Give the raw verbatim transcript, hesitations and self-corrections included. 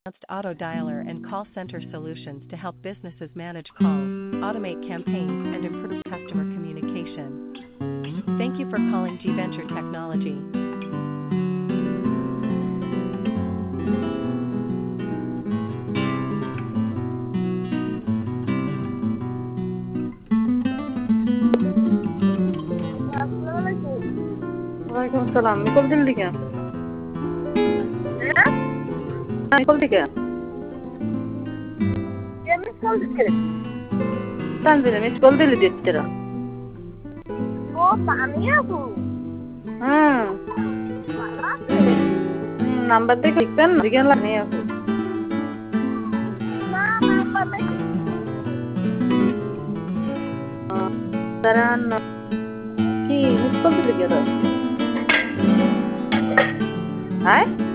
advanced auto dialer and call center solutions to help businesses manage calls, automate campaigns, and improve customer communication. Thank you for calling G Venture Technology. ওয়ালাইকুম আসসালাম। নিকল দিল দিকে নিকল দিকে তানজিলে miss call দিলি দিচ্ছিরা ও পানি আপু হুম number দেখে লিখতেন দিকে লাগনি আপু না নাম্বার দেখি দাঁড়ান কি মিস কল দিলি কে তো হ্যাঁ